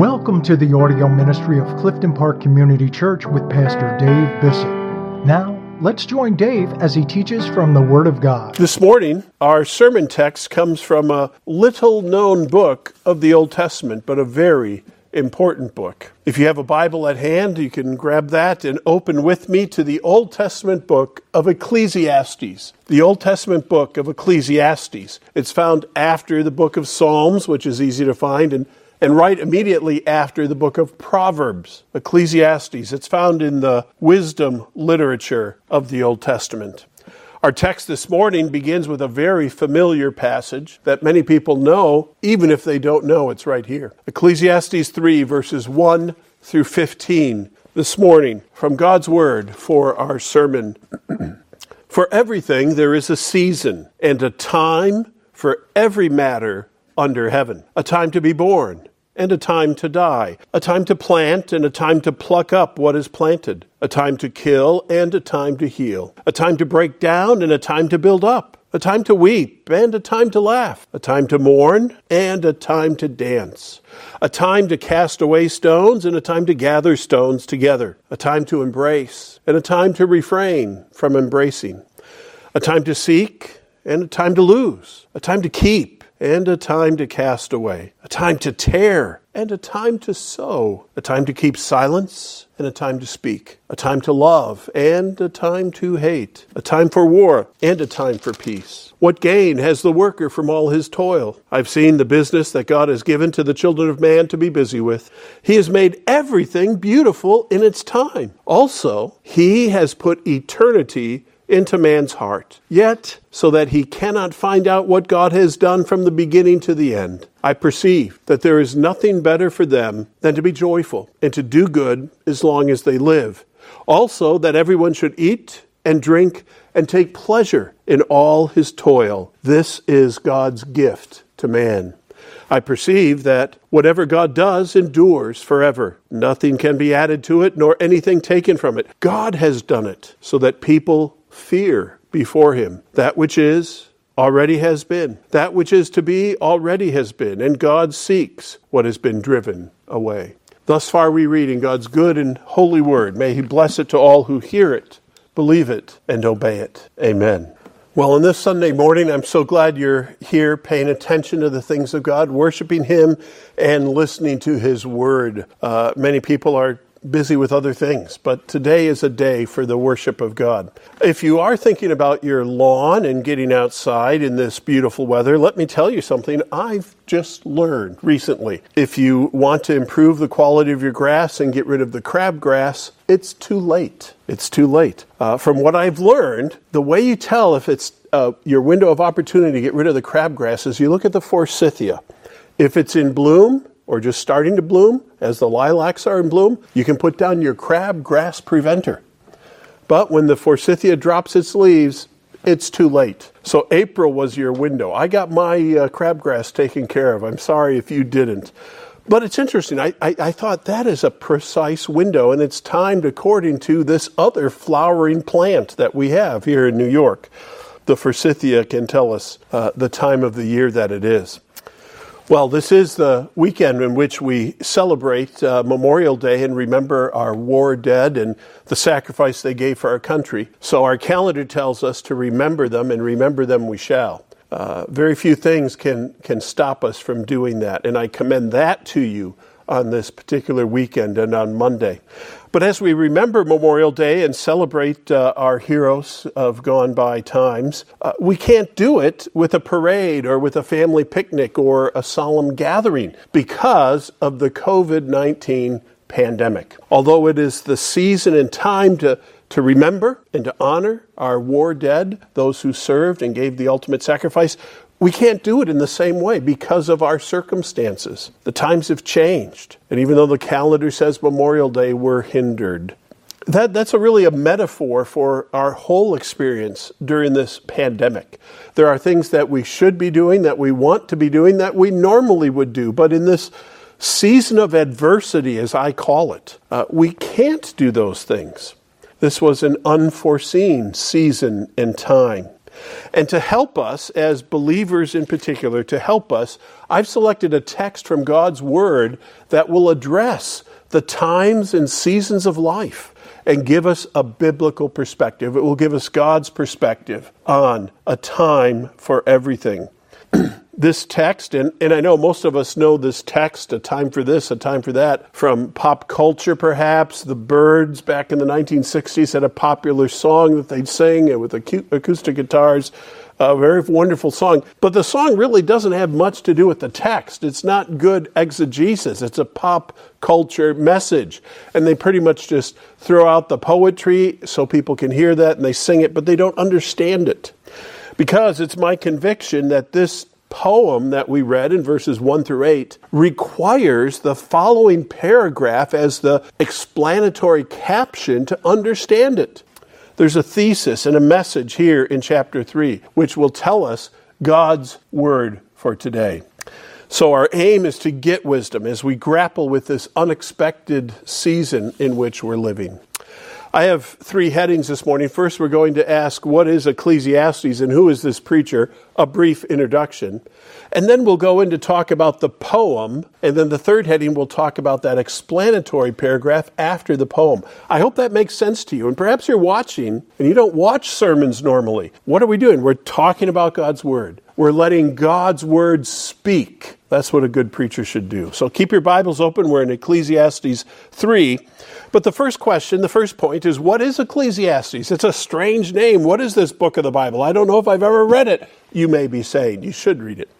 Welcome to the audio ministry of Clifton Park Community Church with Pastor Dave Bissett. Now, let's join Dave as he teaches from the Word of God. This morning, our sermon text comes from a little-known book of the Old Testament, but a very important book. If you have a Bible at hand, you can grab that and open with me to the Old Testament book of Ecclesiastes. The Old Testament book of Ecclesiastes. It's found after the book of Psalms, which is easy to find, and right immediately after the book of Proverbs, Ecclesiastes. It's found in the wisdom literature of the Old Testament. Our text this morning begins with a very familiar passage that many people know, even if they don't know it's right here. Ecclesiastes 3, verses 1 through 15, this morning, from God's Word for our sermon. For everything there is a season and a time for every matter under heaven, a time to be born and a time to die, a time to plant and a time to pluck up what is planted, a time to kill and a time to heal, a time to break down and a time to build up, a time to weep and a time to laugh, a time to mourn and a time to dance, a time to cast away stones and a time to gather stones together, a time to embrace and a time to refrain from embracing, a time to seek and a time to lose, a time to keep and a time to cast away, a time to tear and a time to sow, a time to keep silence and a time to speak, a time to love and a time to hate, a time for war and a time for peace. What gain has the worker from all his toil? I've seen the business that God has given to the children of man to be busy with. He has made everything beautiful in its time. Also, he has put eternity into man's heart, yet so that he cannot find out what God has done from the beginning to the end. I perceive that there is nothing better for them than to be joyful and to do good as long as they live. Also, that everyone should eat and drink and take pleasure in all his toil. This is God's gift to man. I perceive that whatever God does endures forever. Nothing can be added to it, nor anything taken from it. God has done it so that people fear before him. That which is already has been. That which is to be already has been. And God seeks what has been driven away. Thus far we read in God's good and holy word. May he bless it to all who hear it, believe it, and obey it. Amen. Well, on this Sunday morning, I'm so glad you're here paying attention to the things of God, worshiping him, and listening to his word. Many people are busy with other things, but today is a day for the worship of God. If you are thinking about your lawn and getting outside in this beautiful weather, let me tell you something I've just learned recently. If you want to improve the quality of your grass and get rid of the crabgrass, it's too late. It's too late. From what I've learned, the way you tell if it's your window of opportunity to get rid of the crabgrass is you look at the forsythia. If it's in bloom, or just starting to bloom, as the lilacs are in bloom, you can put down your crabgrass preventer. But when the forsythia drops its leaves, it's too late. So April was your window. I got my crabgrass taken care of. I'm sorry if you didn't. But it's interesting. I thought that is a precise window, and it's timed according to this other flowering plant that we have here in New York. The forsythia can tell us the time of the year that it is. Well, this is the weekend in which we celebrate Memorial Day and remember our war dead and the sacrifice they gave for our country. So our calendar tells us to remember them, and remember them we shall. Very few things can stop us from doing that, and I commend that to you on this particular weekend and on Monday. But as we remember Memorial Day and celebrate our heroes of gone by times, we can't do it with a parade or with a family picnic or a solemn gathering because of the COVID-19 pandemic. Although it is the season and time to remember and to honor our war dead, those who served and gave the ultimate sacrifice, we can't do it in the same way because of our circumstances. The times have changed. And even though the calendar says Memorial Day, we're hindered. That's really a metaphor for our whole experience during this pandemic. There are things that we should be doing, that we want to be doing, that we normally would do. But in this season of adversity, as I call it, we can't do those things. This was an unforeseen season and time. And to help us, as believers in particular, to help us, I've selected a text from God's Word that will address the times and seasons of life and give us a biblical perspective. It will give us God's perspective on a time for everything. This text, and I know most of us know this text, a time for this, a time for that, from pop culture perhaps. The Byrds back in the 1960s had a popular song that they'd sing with acoustic guitars, a very wonderful song. But the song really doesn't have much to do with the text. It's not good exegesis. It's a pop culture message. And they pretty much just throw out the poetry so people can hear that and they sing it, but they don't understand it. Because it's my conviction that this poem that we read in verses 1 through 8 requires the following paragraph as the explanatory caption to understand it. There's a thesis and a message here in chapter 3, which will tell us God's word for today. So our aim is to get wisdom as we grapple with this unexpected season in which we're living. I have 3 headings this morning. First, we're going to ask, what is Ecclesiastes and who is this preacher? A brief introduction. And then we'll go in to talk about the poem. And then the third heading, we'll talk about that explanatory paragraph after the poem. I hope that makes sense to you. And perhaps you're watching and you don't watch sermons normally. What are we doing? We're talking about God's word. We're letting God's word speak. That's what a good preacher should do. So keep your Bibles open. We're in Ecclesiastes 3. But the first question, the first point is, what is Ecclesiastes? It's a strange name. What is this book of the Bible? I don't know if I've ever read it. You may be saying, you should read it.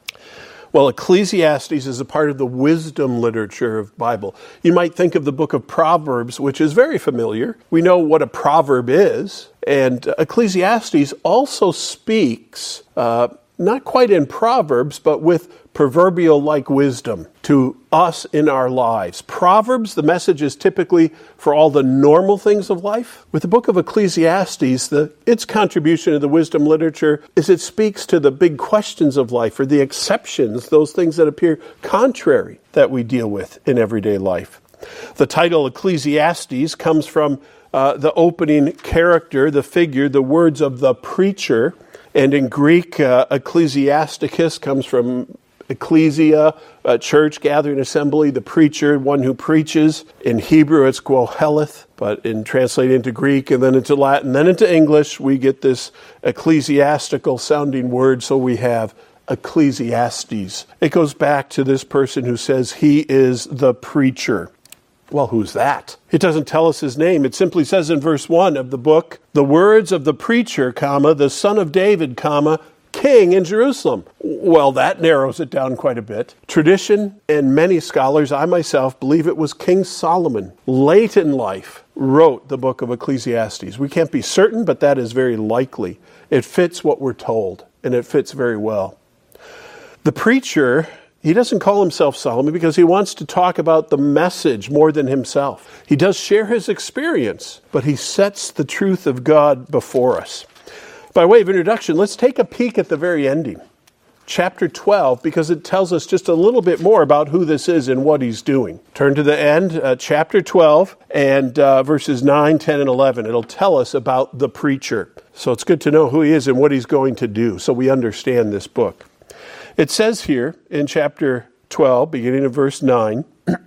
Well, Ecclesiastes is a part of the wisdom literature of the Bible. You might think of the book of Proverbs, which is very familiar. We know what a proverb is. And Ecclesiastes also speaks, not quite in Proverbs, but with proverbial-like wisdom to us in our lives. Proverbs, the message is typically for all the normal things of life. With the book of Ecclesiastes, its contribution to the wisdom literature is it speaks to the big questions of life, or the exceptions, those things that appear contrary that we deal with in everyday life. The title Ecclesiastes comes from the opening character, the figure, the words of the preacher. And in Greek, ecclesiasticus comes from ecclesia, a church, gathering assembly, the preacher, one who preaches. In Hebrew, it's qoheleth, but in translated into Greek and then into Latin, then into English, we get this ecclesiastical sounding word, so we have Ecclesiastes. It goes back to this person who says he is the preacher. Well, who's that? It doesn't tell us his name. It simply says in verse 1 of the book, the words of the preacher, the son of David, king in Jerusalem. Well, that narrows it down quite a bit. Tradition and many scholars, I myself, believe it was King Solomon, late in life, wrote the book of Ecclesiastes. We can't be certain, but that is very likely. It fits what we're told, and it fits very well. The preacher, he doesn't call himself Solomon because he wants to talk about the message more than himself. He does share his experience, but he sets the truth of God before us. By way of introduction, let's take a peek at the very ending, chapter 12, because it tells us just a little bit more about who this is and what he's doing. Turn to the end, chapter 12, and verses 9, 10, and 11. It'll tell us about the preacher. So it's good to know who he is and what he's going to do so we understand this book. It says here in chapter 12, beginning of verse 9,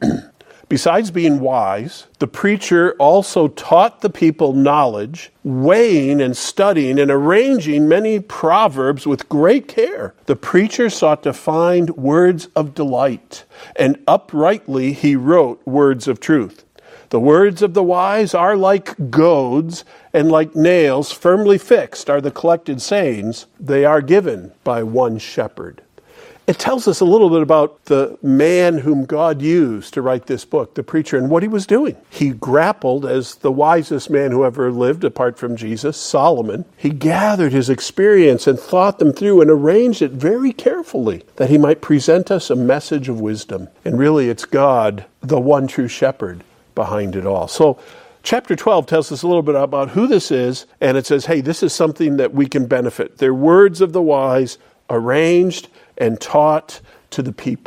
besides being wise, the preacher also taught the people knowledge, weighing and studying and arranging many proverbs with great care. The preacher sought to find words of delight, and uprightly he wrote words of truth. The words of the wise are like goads, and like nails firmly fixed are the collected sayings. They are given by one shepherd. It tells us a little bit about the man whom God used to write this book, the preacher, and what he was doing. He grappled as the wisest man who ever lived apart from Jesus, Solomon. He gathered his experience and thought them through and arranged it very carefully that he might present us a message of wisdom. And really, it's God, the one true shepherd, behind it all. So chapter 12 tells us a little bit about who this is, and it says, hey, this is something that we can benefit. They're words of the wise, arranged and taught to the people.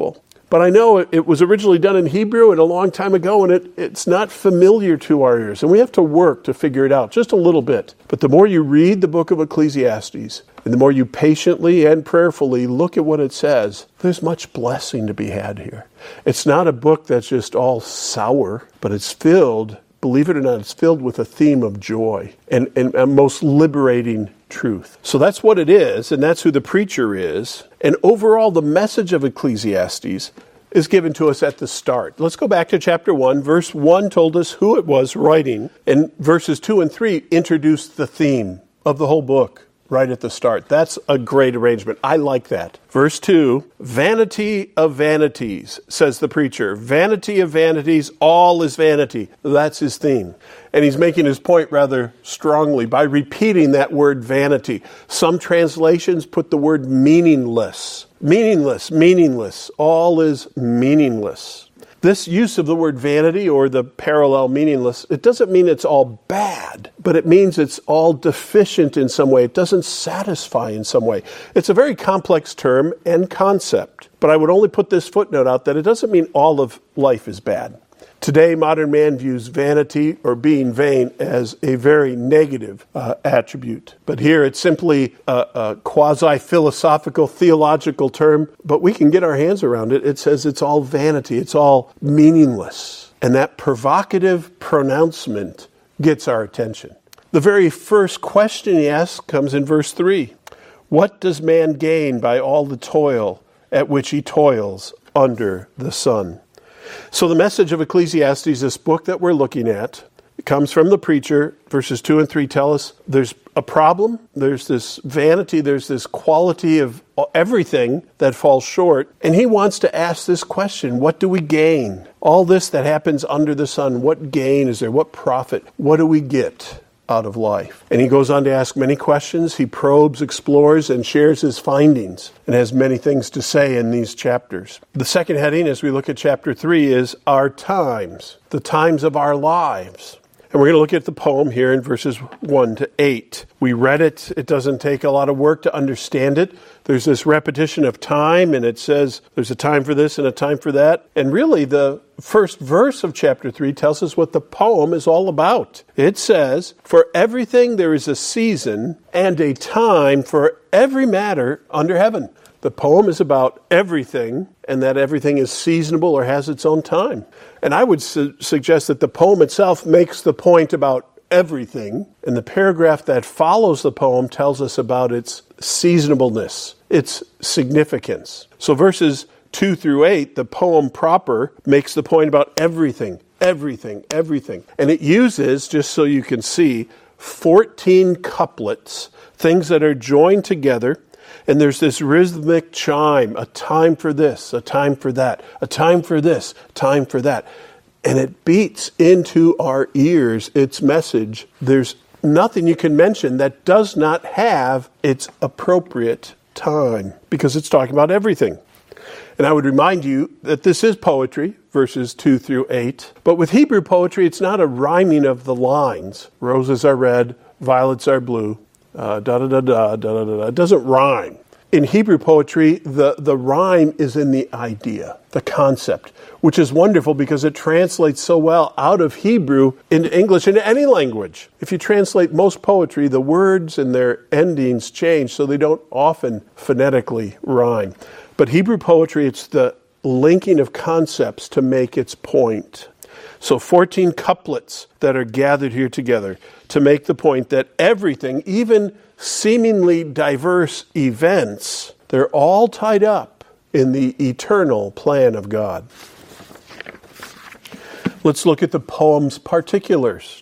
But I know it was originally done in Hebrew and a long time ago, and it's not familiar to our ears. And we have to work to figure it out just a little bit. But the more you read the book of Ecclesiastes, and the more you patiently and prayerfully look at what it says, there's much blessing to be had here. It's not a book that's just all sour, but it's filled, believe it or not, it's filled with a theme of joy and most liberating truth. So that's what it is, and that's who the preacher is. And overall, the message of Ecclesiastes is given to us at the start. Let's go back to chapter 1. Verse 1 told us who it was writing, and verses 2 and 3 introduced the theme of the whole book right at the start. That's a great arrangement. I like that. Verse 2, vanity of vanities, says the preacher. Vanity of vanities, all is vanity. That's his theme. And he's making his point rather strongly by repeating that word vanity. Some translations put the word meaningless. Meaningless, meaningless. All is meaningless. This use of the word vanity or the parallel meaningless, it doesn't mean it's all bad, but it means it's all deficient in some way. It doesn't satisfy in some way. It's a very complex term and concept, but I would only put this footnote out that it doesn't mean all of life is bad. Today, modern man views vanity or being vain as a very negative attribute. But here it's simply a quasi-philosophical, theological term, but we can get our hands around it. It says it's all vanity. It's all meaningless. And that provocative pronouncement gets our attention. The very first question he asks comes in verse 3. What does man gain by all the toil at which he toils under the sun? So the message of Ecclesiastes, this book that we're looking at, it comes from the preacher. Verses 2 and 3 tell us there's a problem, there's this vanity, there's this quality of everything that falls short. And he wants to ask this question, what do we gain? All this that happens under the sun, what gain is there? What profit? What do we get out of life? And he goes on to ask many questions. He probes, explores, and shares his findings and has many things to say in these chapters. The second heading as we look at chapter 3 is our times, the times of our lives. And we're going to look at the poem here in verses 1 to 8. We read it. It doesn't take a lot of work to understand it. There's this repetition of time, and it says there's a time for this and a time for that. And really, the first verse of chapter 3 tells us what the poem is all about. It says, for everything there is a season and a time for every matter under heaven. The poem is about everything, and that everything is seasonable or has its own time. And I would suggest that the poem itself makes the point about everything, and the paragraph that follows the poem tells us about its seasonableness, its significance. So verses 2 through 8, the poem proper makes the point about everything, everything, everything. And it uses, just so you can see, 14 couplets, things that are joined together. And there's this rhythmic chime, a time for this, a time for that, a time for this, time for that. And it beats into our ears its message. There's nothing you can mention that does not have its appropriate time, because it's talking about everything. And I would remind you that this is poetry, verses 2 through 8. But with Hebrew poetry, it's not a rhyming of the lines. Roses are red, violets are blue. It doesn't rhyme. In Hebrew poetry, the rhyme is in the idea, the concept, which is wonderful because it translates so well out of Hebrew into English, into any language. If you translate most poetry, the words and their endings change, so they don't often phonetically rhyme. But Hebrew poetry, it's the linking of concepts to make its point. So 14 couplets that are gathered here together to make the point that everything, even seemingly diverse events, they're all tied up in the eternal plan of God. Let's look at the poem's particulars.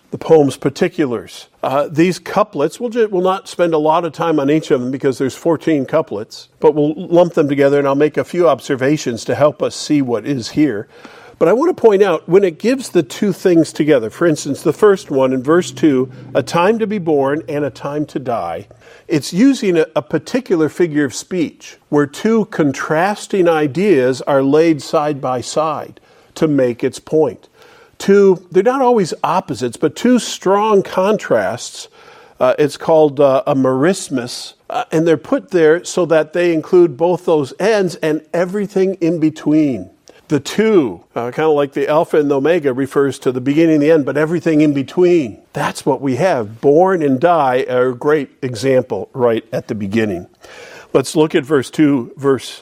These couplets, we'll not spend a lot of time on each of them because there's 14 couplets, but we'll lump them together and I'll make a few observations to help us see what is here. But I want to point out, when it gives the two things together, for instance, the first one in verse 2, a time to be born and a time to die, it's using a particular figure of speech where two contrasting ideas are laid side by side to make its point. They're not always opposites, but two strong contrasts. It's called a merismus, and they're put there so that they include both those ends and everything in between. The two, kind of like the Alpha and the Omega, refers to the beginning and the end, but everything in between. That's what we have. Born and die are a great example right at the beginning. Let's look at verse 2,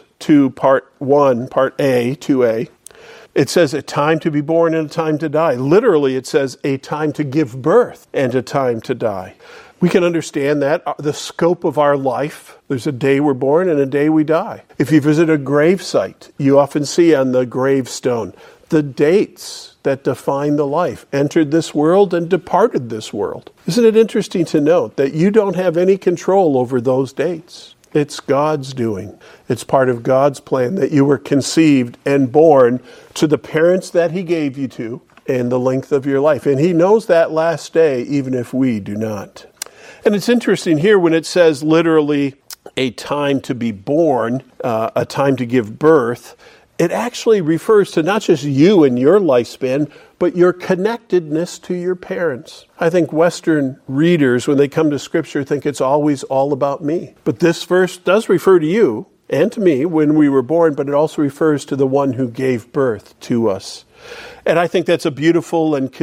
part 1, part A, 2a. It says a time to be born and a time to die. Literally, it says a time to give birth and a time to die. We can understand that, the scope of our life. There's a day we're born and a day we die. If you visit a grave site, you often see on the gravestone the dates that define the life. Entered this world and departed this world. Isn't it interesting to note that you don't have any control over those dates? It's God's doing. It's part of God's plan that you were conceived and born to the parents that He gave you to and the length of your life. And He knows that last day, even if we do not. And it's interesting here when it says literally a time to be born, a time to give birth, it actually refers to not just you and your lifespan, but your connectedness to your parents. I think Western readers, when they come to Scripture, think it's always all about me. But this verse does refer to you and to me when we were born, but it also refers to the one who gave birth to us. And I think that's a beautiful and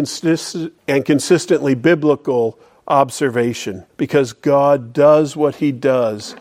consistently biblical observation, because God does what He does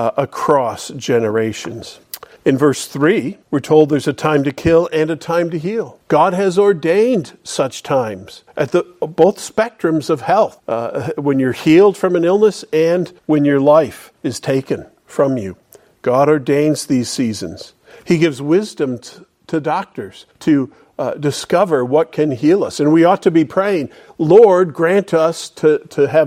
across generations. In verse 3, we're told there's a time to kill and a time to heal. God has ordained such times at both spectrums of health, when you're healed from an illness and when your life is taken from you. God ordains these seasons. He gives wisdom to doctors to discover what can heal us. And we ought to be praying, Lord, grant us to have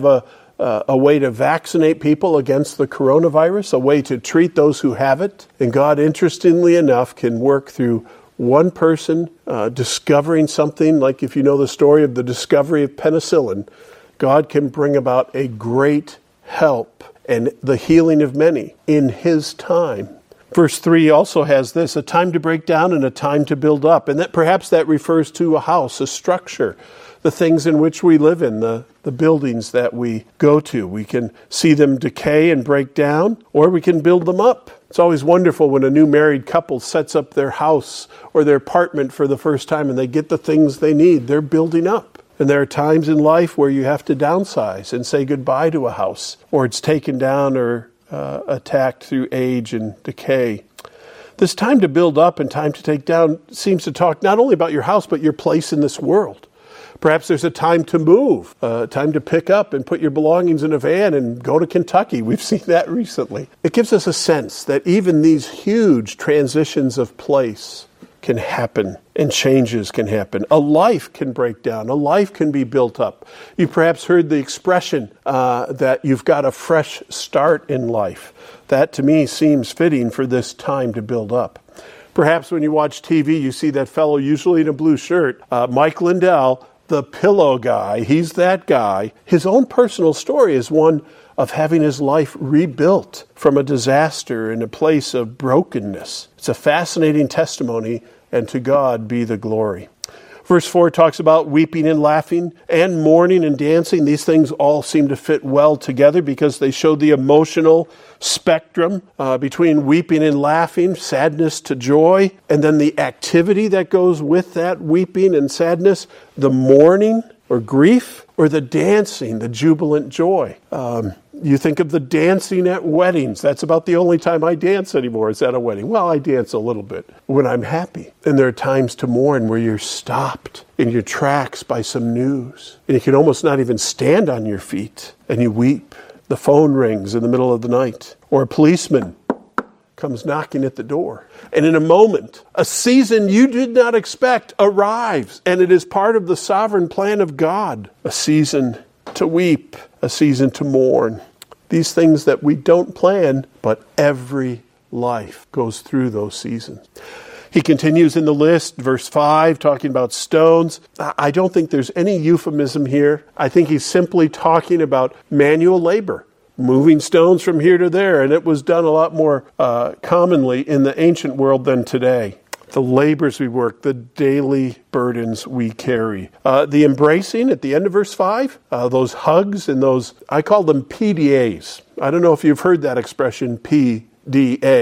a way to vaccinate people against the coronavirus, a way to treat those who have it. And God, interestingly enough, can work through one person discovering something, like if you know the story of the discovery of penicillin, God can bring about a great help and the healing of many in His time. Verse 3 also has this, a time to break down and a time to build up. And that perhaps that refers to a house, a structure, the things in which we live in, the buildings that we go to. We can see them decay and break down, or we can build them up. It's always wonderful when a new married couple sets up their house or their apartment for the first time and they get the things they need. They're building up. And there are times in life where you have to downsize and say goodbye to a house, or it's taken down or attacked through age and decay. This time to build up and time to take down seems to talk not only about your house, but your place in this world. Perhaps there's a time to move, time to pick up and put your belongings in a van and go to Kentucky. We've seen that recently. It gives us a sense that even these huge transitions of place can happen and changes can happen. A life can break down. A life can be built up. You perhaps heard the expression that you've got a fresh start in life. That to me seems fitting for this time to build up. Perhaps when you watch TV, you see that fellow, usually in a blue shirt, Mike Lindell, the pillow guy. He's that guy. His own personal story is one of having his life rebuilt from a disaster in a place of brokenness. It's a fascinating testimony, and to God be the glory. Verse 4 talks about weeping and laughing and mourning and dancing. These things all seem to fit well together because they show the emotional spectrum between weeping and laughing, sadness to joy, and then the activity that goes with that weeping and sadness, the mourning or grief, or the dancing, the jubilant joy. You think of the dancing at weddings. That's about the only time I dance anymore is at a wedding. Well, I dance a little bit when I'm happy. And there are times to mourn where you're stopped in your tracks by some news. And you can almost not even stand on your feet. And you weep. The phone rings in the middle of the night. Or a policeman comes knocking at the door. And in a moment, a season you did not expect arrives. And it is part of the sovereign plan of God. A season to weep, a season to mourn. These things that we don't plan, but every life goes through those seasons. He continues in the list, verse 5, talking about stones. I don't think there's any euphemism here. I think he's simply talking about manual labor, moving stones from here to there, and it was done a lot more commonly in the ancient world than today. The labors we work, the daily burdens we carry. The embracing at the end of verse 5, those hugs and those, I call them PDAs. I don't know if you've heard that expression, PDA,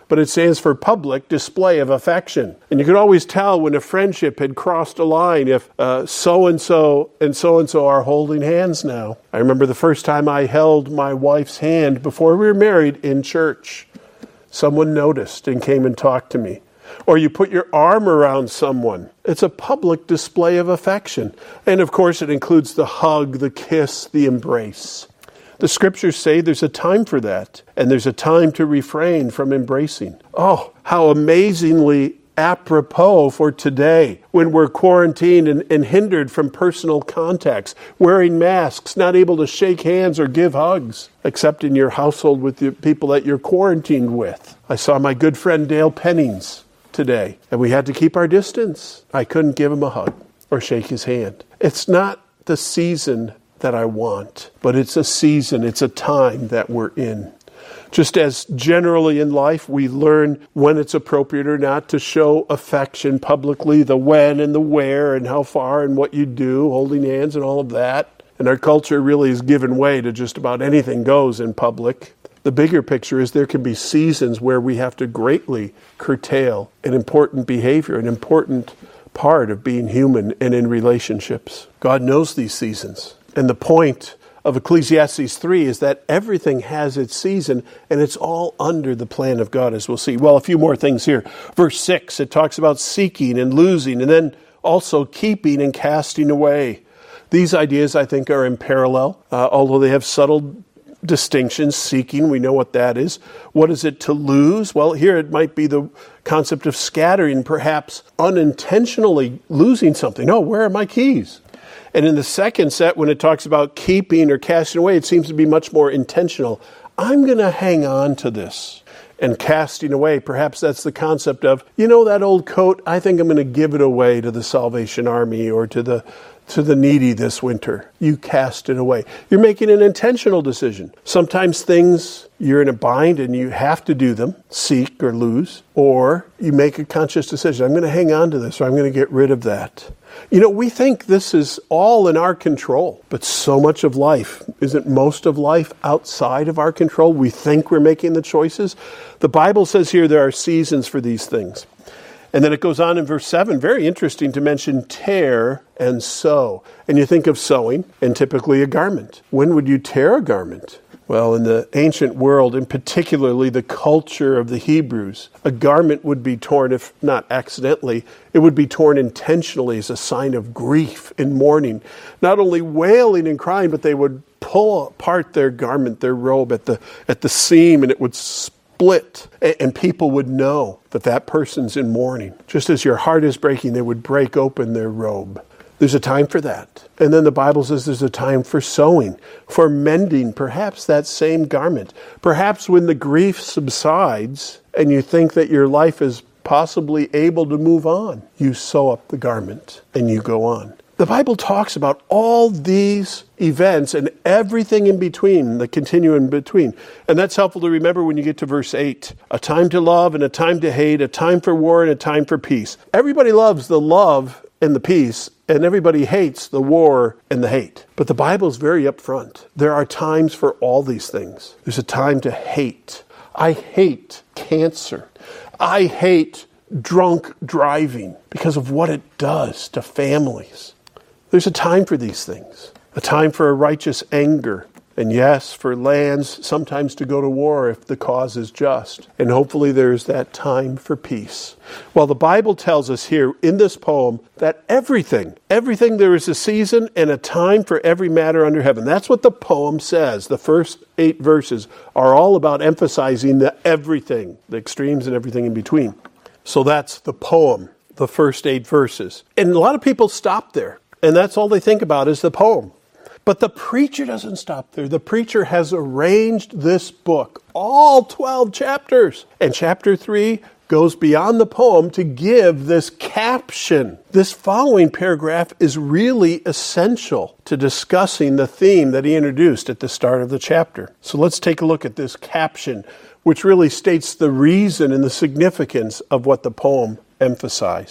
but it stands for public display of affection. And you could always tell when a friendship had crossed a line if so-and-so and so-and-so are holding hands now. I remember the first time I held my wife's hand before we were married in church. Someone noticed and came and talked to me. Or you put your arm around someone. It's a public display of affection. And of course it includes the hug, the kiss, the embrace. The scriptures say there's a time for that, and there's a time to refrain from embracing. Oh, how amazingly apropos for today when we're quarantined and hindered from personal contacts, wearing masks, not able to shake hands or give hugs, except in your household with the people that you're quarantined with. I saw my good friend Dale Pennings today, and we had to keep our distance. I couldn't give him a hug or shake his hand. It's not the season that I want, but it's a season, it's a time that we're in. Just as generally in life, we learn when it's appropriate or not to show affection publicly, the when and the where and how far and what you do, holding hands and all of that. And our culture really has given way to just about anything goes in public. The bigger picture is there can be seasons where we have to greatly curtail an important behavior, an important part of being human and in relationships. God knows these seasons. And the point of Ecclesiastes 3 is that everything has its season, and it's all under the plan of God, as we'll see. Well, a few more things here. Verse 6, it talks about seeking and losing, and then also keeping and casting away. These ideas, I think, are in parallel, although they have subtle distinctions. Seeking, we know what that is. What is it to lose? Well, here it might be the concept of scattering, perhaps unintentionally losing something. Oh, where are my keys? And in the second set, when it talks about keeping or casting away, it seems to be much more intentional. I'm going to hang on to this. And casting away, perhaps that's the concept of, that old coat, I think I'm going to give it away to the Salvation Army or to the needy this winter. You cast it away. You're making an intentional decision. Sometimes things, you're in a bind and you have to do them, seek or lose, or you make a conscious decision. I'm going to hang on to this, or I'm going to get rid of that. We think this is all in our control, but so much of life, isn't most of life outside of our control? We think we're making the choices. The Bible says here there are seasons for these things. And then it goes on in verse 7, very interesting to mention tear and sow. And you think of sewing and typically a garment. When would you tear a garment? Well, in the ancient world, and particularly the culture of the Hebrews, a garment would be torn, if not accidentally, it would be torn intentionally as a sign of grief and mourning. Not only wailing and crying, but they would pull apart their garment, their robe at the seam, and it would split. And people would know that person's in mourning. Just as your heart is breaking, they would break open their robe. There's a time for that. And then the Bible says there's a time for sewing, for mending perhaps that same garment. Perhaps when the grief subsides and you think that your life is possibly able to move on, you sew up the garment and you go on. The Bible talks about all these events and everything in between, the continuum in between. And that's helpful to remember when you get to verse 8. A time to love and a time to hate, a time for war and a time for peace. Everybody loves the love and the peace, and everybody hates the war and the hate. But the Bible is very upfront. There are times for all these things. There's a time to hate. I hate cancer. I hate drunk driving because of what it does to families. There's a time for these things. A time for a righteous anger. And yes, for lands sometimes to go to war if the cause is just. And hopefully there's that time for peace. Well, the Bible tells us here in this poem that everything there is a season and a time for every matter under heaven. That's what the poem says. The first 8 verses are all about emphasizing the everything, the extremes and everything in between. So that's the poem, the first 8 verses. And a lot of people stop there. And that's all they think about is the poem. But the preacher doesn't stop there. The preacher has arranged this book, all 12 chapters. And chapter 3 goes beyond the poem to give this caption. This following paragraph is really essential to discussing the theme that he introduced at the start of the chapter. So let's take a look at this caption, which really states the reason and the significance of what the poem emphasized.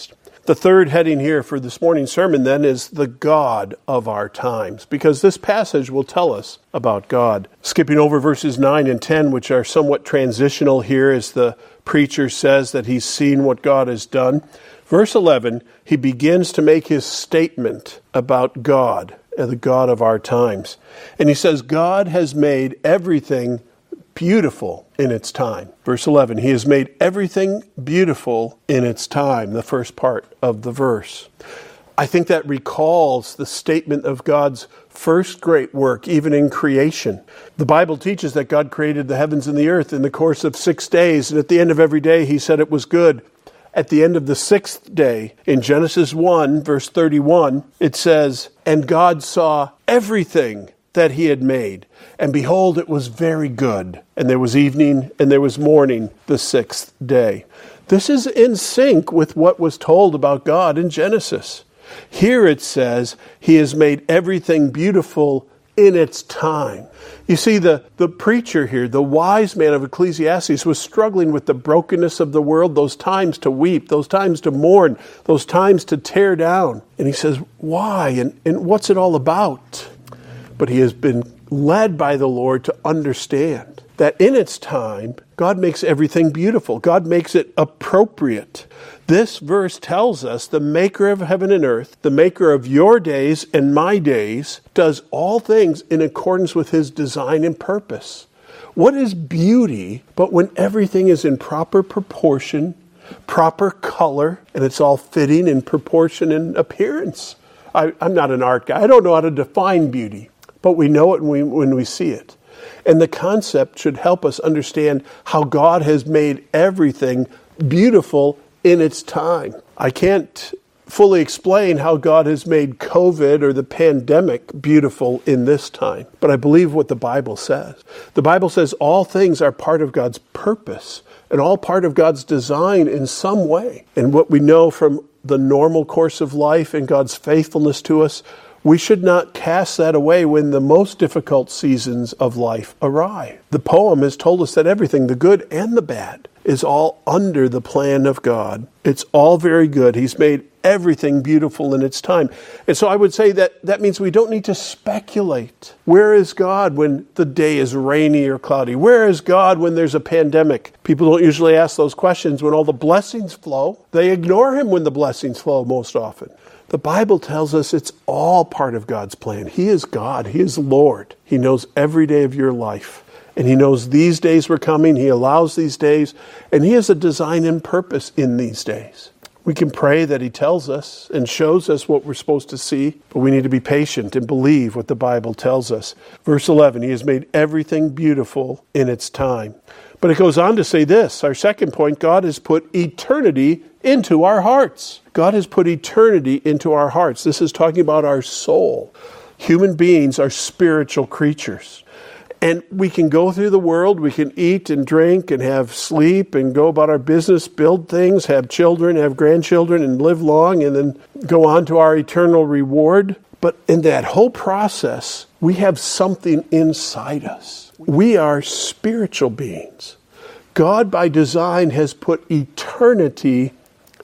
The third heading here for this morning's sermon then is the God of our times, because this passage will tell us about God. Skipping over verses 9 and 10, which are somewhat transitional here as the preacher says that he's seen what God has done. Verse 11, he begins to make his statement about God, the God of our times. And he says, God has made everything beautiful in its time. Verse 11, he has made everything beautiful in its time, the first part of the verse. I think that recalls the statement of God's first great work, even in creation. The Bible teaches that God created the heavens and the earth in the course of 6 days, and at the end of every day he said it was good. At the end of the 6th day, in Genesis 1, verse 31, it says, and God saw everything that he had made, and behold, it was very good. And there was evening, and there was morning, the 6th day. This is in sync with what was told about God in Genesis. Here it says, he has made everything beautiful in its time. You see, the preacher here, the wise man of Ecclesiastes, was struggling with the brokenness of the world, those times to weep, those times to mourn, those times to tear down. And he says, why? And what's it all about? But he has been led by the Lord to understand that in its time, God makes everything beautiful. God makes it appropriate. This verse tells us the maker of heaven and earth, the maker of your days and my days, does all things in accordance with his design and purpose. What is beauty but when everything is in proper proportion, proper color, and it's all fitting in proportion and appearance? I'm not an art guy. I don't know how to define beauty, but we know it when we see it. And the concept should help us understand how God has made everything beautiful in its time. I can't fully explain how God has made COVID or the pandemic beautiful in this time, but I believe what the Bible says. The Bible says all things are part of God's purpose and all part of God's design in some way. And what we know from the normal course of life and God's faithfulness to us, we should not cast that away when the most difficult seasons of life arrive. The poem has told us that everything, the good and the bad, is all under the plan of God. It's all very good. He's made everything beautiful in its time. And so I would say that means we don't need to speculate. Where is God when the day is rainy or cloudy? Where is God when there's a pandemic? People don't usually ask those questions when all the blessings flow. They ignore him when the blessings flow most often. The Bible tells us it's all part of God's plan. He is God. He is Lord. He knows every day of your life. And he knows these days were coming. He allows these days. And he has a design and purpose in these days. We can pray that he tells us and shows us what we're supposed to see, but we need to be patient and believe what the Bible tells us. Verse 11, he has made everything beautiful in its time. But it goes on to say this, our second point, God has put eternity into our hearts. God has put eternity into our hearts. This is talking about our soul. Human beings are spiritual creatures. And we can go through the world, we can eat and drink and have sleep and go about our business, build things, have children, have grandchildren, and live long and then go on to our eternal reward. But in that whole process, we have something inside us. We are spiritual beings. God, by design, has put eternity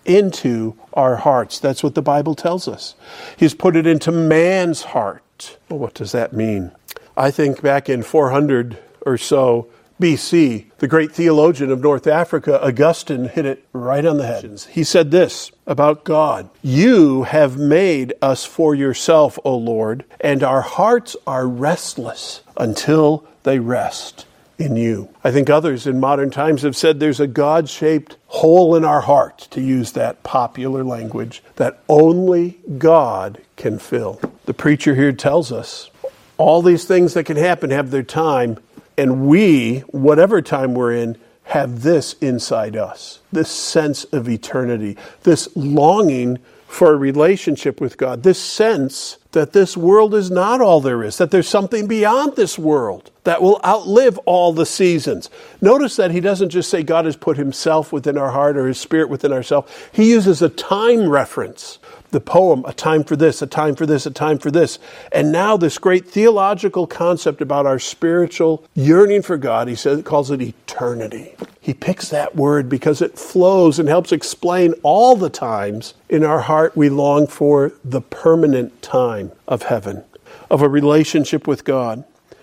into our hearts. That's what the Bible tells us. He's put it into man's heart. Well, what does that mean? I think back in 400 or so BC, the great theologian of North Africa, Augustine, hit it right on the head. He said this about God, "You have made us for yourself, O Lord, and our hearts are restless until they rest in you." I think others in modern times have said there's a God-shaped hole in our heart, to use that popular language, that only God can fill. The preacher here tells us all these things that can happen have their time, and we, whatever time we're in, have this inside us, this sense of eternity, this longing for a relationship with God, this sense that this world is not all there is, that there's something beyond this world that will outlive all the seasons. Notice that he doesn't just say God has put himself within our heart or his spirit within ourselves. He uses a time reference. The poem, a time for this, a time for this, a time for this. And now this great theological concept about our spiritual yearning for God, calls it eternity. He picks that word because it flows and helps explain all the times in our heart we long for the permanent time of heaven, of a relationship with God.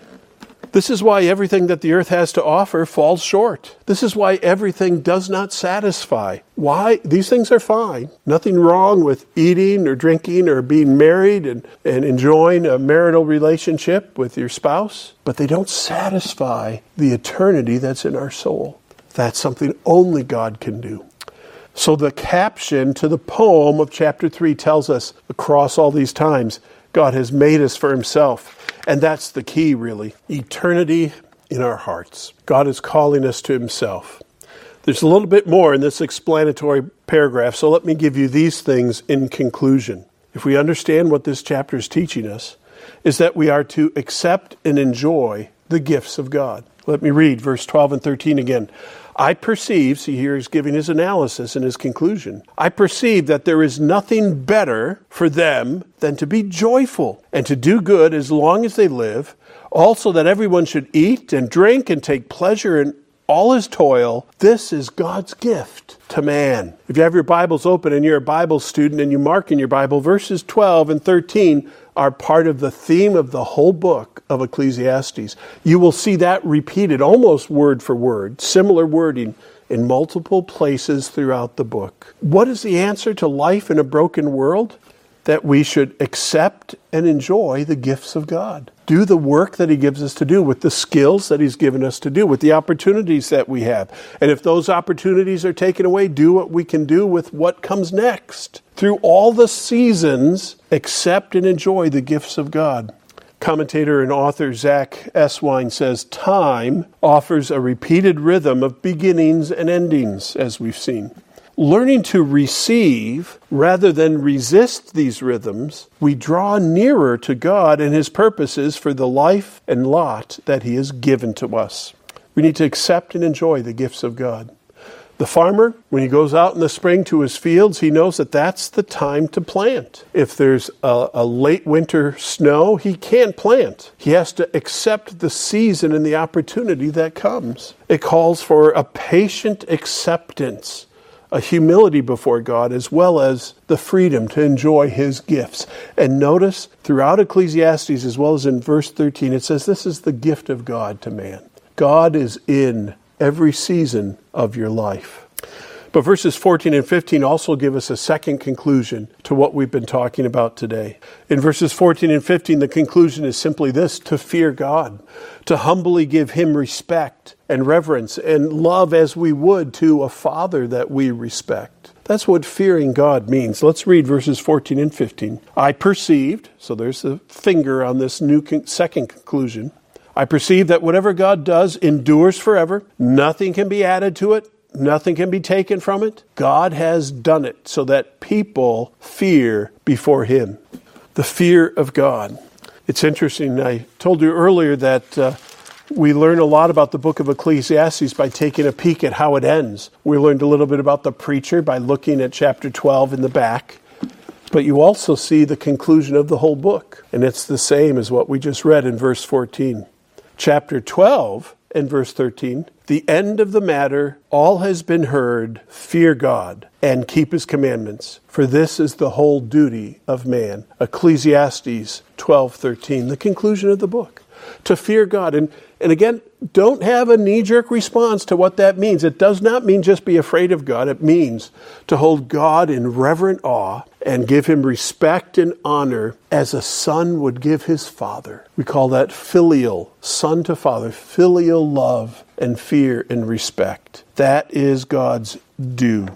This is why everything that the earth has to offer falls short. This is why everything does not satisfy. Why? These things are fine. Nothing wrong with eating or drinking or being married and enjoying a marital relationship with your spouse, but they don't satisfy the eternity that's in our soul. That's something only God can do. So the caption to the poem of chapter 3 tells us across all these times, God has made us for himself. And that's the key, really. Eternity in our hearts. God is calling us to himself. There's a little bit more in this explanatory paragraph, so let me give you these things in conclusion. If we understand what this chapter is teaching us, is that we are to accept and enjoy the gifts of God. Let me read verse 12 and 13 again. I perceive, see here he's giving his analysis and his conclusion. I perceive that there is nothing better for them than to be joyful and to do good as long as they live. Also that everyone should eat and drink and take pleasure in all his toil. This is God's gift to man. If you have your Bibles open and you're a Bible student and you mark in your Bible, verses 12 and 13 are part of the theme of the whole book of Ecclesiastes. You will see that repeated almost word for word, similar wording in multiple places throughout the book. What is the answer to life in a broken world? That we should accept and enjoy the gifts of God. Do the work that he gives us to do with the skills that he's given us to do, with the opportunities that we have. And if those opportunities are taken away, do what we can do with what comes next. Through all the seasons, accept and enjoy the gifts of God. Commentator and author Zach Eswine says, time offers a repeated rhythm of beginnings and endings, as we've seen. Learning to receive rather than resist these rhythms, we draw nearer to God and his purposes for the life and lot that he has given to us. We need to accept and enjoy the gifts of God. The farmer, when he goes out in the spring to his fields, he knows that that's the time to plant. If there's a late winter snow, he can't plant. He has to accept the season and the opportunity that comes. It calls for a patient acceptance, a humility before God, as well as the freedom to enjoy his gifts. And notice throughout Ecclesiastes, as well as in verse 13, it says this is the gift of God to man. God is in every season of your life. But verses 14 and 15 also give us a second conclusion to what we've been talking about today. In verses 14 and 15, the conclusion is simply this: to fear God, to humbly give him respect and reverence and love as we would to a father that we respect. That's what fearing God means. Let's read verses 14 and 15. I perceived, so there's the finger on this second conclusion. I perceive that whatever God does endures forever. Nothing can be added to it. Nothing can be taken from it. God has done it so that people fear before him. The fear of God. It's interesting. I told you earlier that we learn a lot about the book of Ecclesiastes by taking a peek at how it ends. We learned a little bit about the preacher by looking at chapter 12 in the back. But you also see the conclusion of the whole book. And it's the same as what we just read in verse 14. Chapter 12 and verse 13, the end of the matter, all has been heard, fear God and keep his commandments, for this is the whole duty of man. Ecclesiastes 12:13, the conclusion of the book. To fear God. And again, don't have a knee-jerk response to what that means. It does not mean just be afraid of God. It means to hold God in reverent awe and give him respect and honor as a son would give his father. We call that filial, son to father, filial love and fear and respect. That is God's due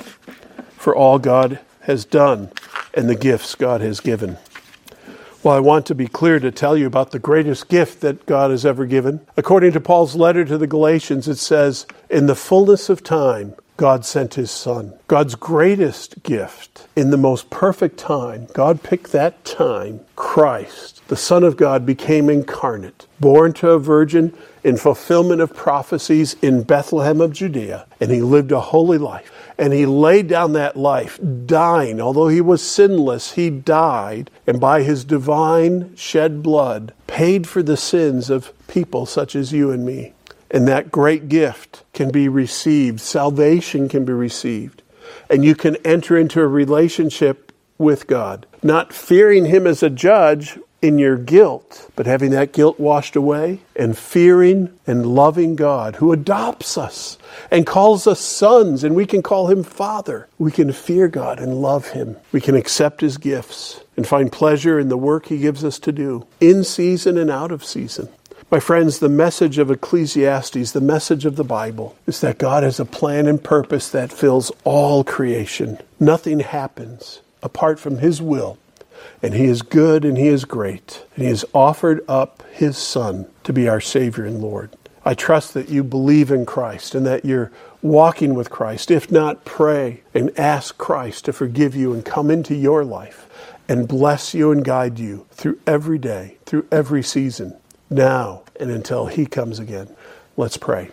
for all God has done and the gifts God has given. Well, I want to be clear to tell you about the greatest gift that God has ever given. According to Paul's letter to the Galatians, it says, in the fullness of time, God sent his Son. God's greatest gift in the most perfect time. God picked that time. Christ, the Son of God, became incarnate, born to a virgin in fulfillment of prophecies in Bethlehem of Judea. And he lived a holy life. And he laid down that life, dying. Although he was sinless, he died. And by his divine shed blood, paid for the sins of people such as you and me. And that great gift can be received. Salvation can be received. And you can enter into a relationship with God, not fearing him as a judge in your guilt, but having that guilt washed away and fearing and loving God who adopts us and calls us sons, and we can call him Father. We can fear God and love him. We can accept his gifts and find pleasure in the work he gives us to do, in season and out of season. My friends, the message of Ecclesiastes, the message of the Bible, is that God has a plan and purpose that fills all creation. Nothing happens apart from his will. And he is good and he is great. And he has offered up his Son to be our Savior and Lord. I trust that you believe in Christ and that you're walking with Christ. If not, pray and ask Christ to forgive you and come into your life and bless you and guide you through every day, through every season, now and until he comes again. Let's pray.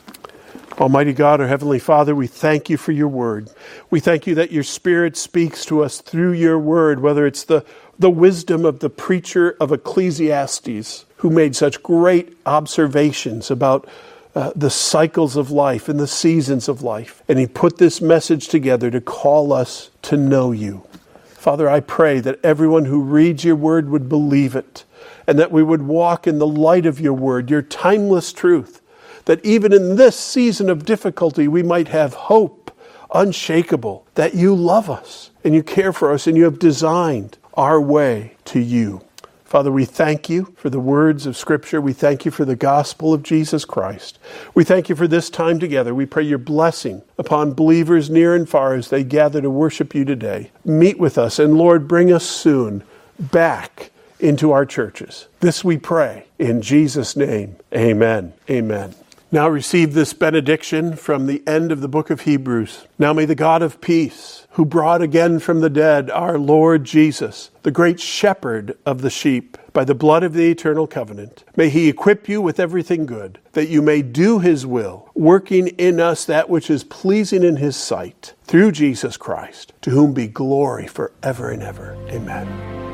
Almighty God, our Heavenly Father, we thank you for your word. We thank you that your Spirit speaks to us through your word, whether it's the wisdom of the preacher of Ecclesiastes, who made such great observations about the cycles of life and the seasons of life. And he put this message together to call us to know you. Father, I pray that everyone who reads your word would believe it, and that we would walk in the light of your word, your timeless truth, that even in this season of difficulty, we might have hope, unshakable, that you love us and you care for us and you have designed our way to you. Father, we thank you for the words of Scripture. We thank you for the gospel of Jesus Christ. We thank you for this time together. We pray your blessing upon believers near and far as they gather to worship you today. Meet with us, and Lord, bring us soon back into our churches. This we pray in Jesus' name. Amen. Amen. Now receive this benediction from the end of the book of Hebrews. Now may the God of peace, who brought again from the dead our Lord Jesus, the great shepherd of the sheep, by the blood of the eternal covenant, may he equip you with everything good, that you may do his will, working in us that which is pleasing in his sight, through Jesus Christ, to whom be glory forever and ever. Amen.